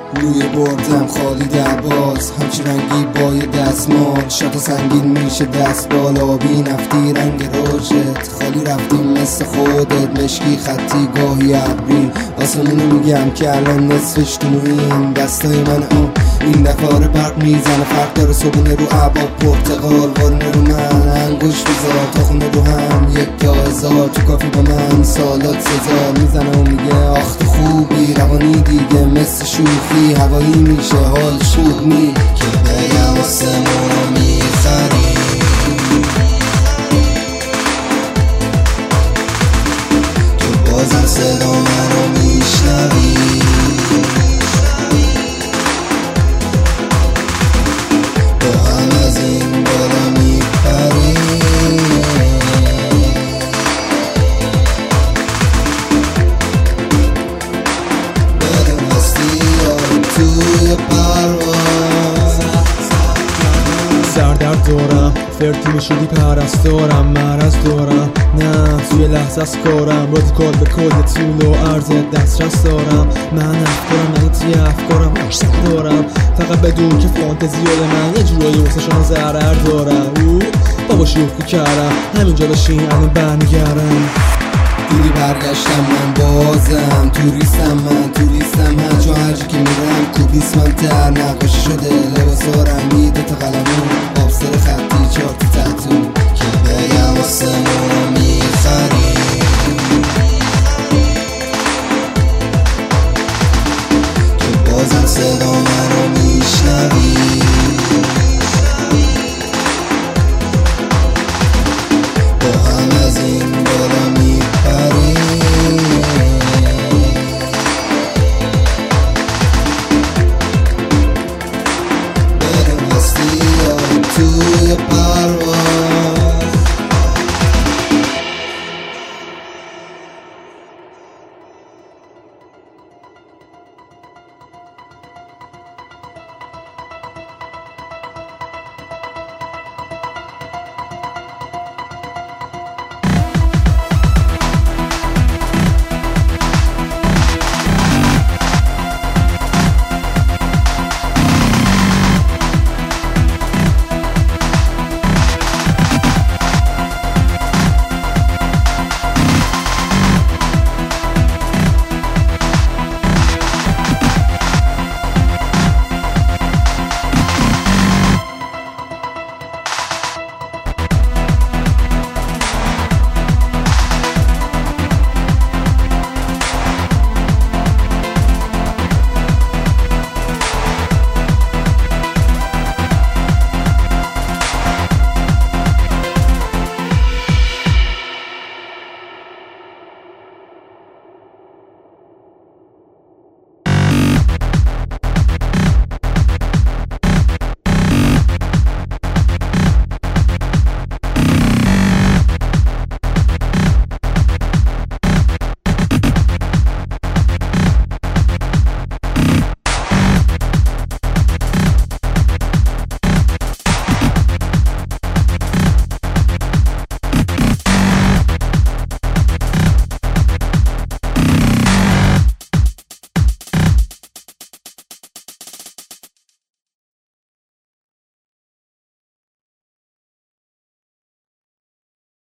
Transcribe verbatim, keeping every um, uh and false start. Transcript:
روی بردم خالی درباز، همچی رنگی با یه دستمال، شاتا سنگین میشه دست بالا، بی نفتی رنگ روشت، خالی رفتیم مثل خودت، مشکی خطی گاهی ابری، آسمونو میگم که الان نصفش تو این دستای من. آه این دفعه برق میزنه، فرق داره صبونه رو عبا پرتقال، وارونه رو من انگوش بذار، تا خونه رو هم یک تا هزار، تو کافی با من سالات سزار، میزنه و میگه آخ تو خوبی، روانی دیگه مثل شوخی، هوایی میشه حال شود می که بگم آسمونو میخری، تو بازم صدا منو میشنوی، با هم از این بالا میپری، بدون هستی یا توی پرواز، سر در دارم فرتی میشدی پرستارم، مرز دارم نه توی لحظه از کارم، بازی کار به کل طول و عرض دسترس دارم، من افکارم من توی افکارم عشق دارم، فقط بدون که فانتزی من یه جورایی واسه ضرر دارم، او بابا شوخی کردم همینجا بشین الان برمیگردم، دیدی برگشتم من بازم، توریستم من توریستم من، چون هرجی که میرم کوبیسمم تر نقاشی شده، لباسا رنگی دوتا قلمون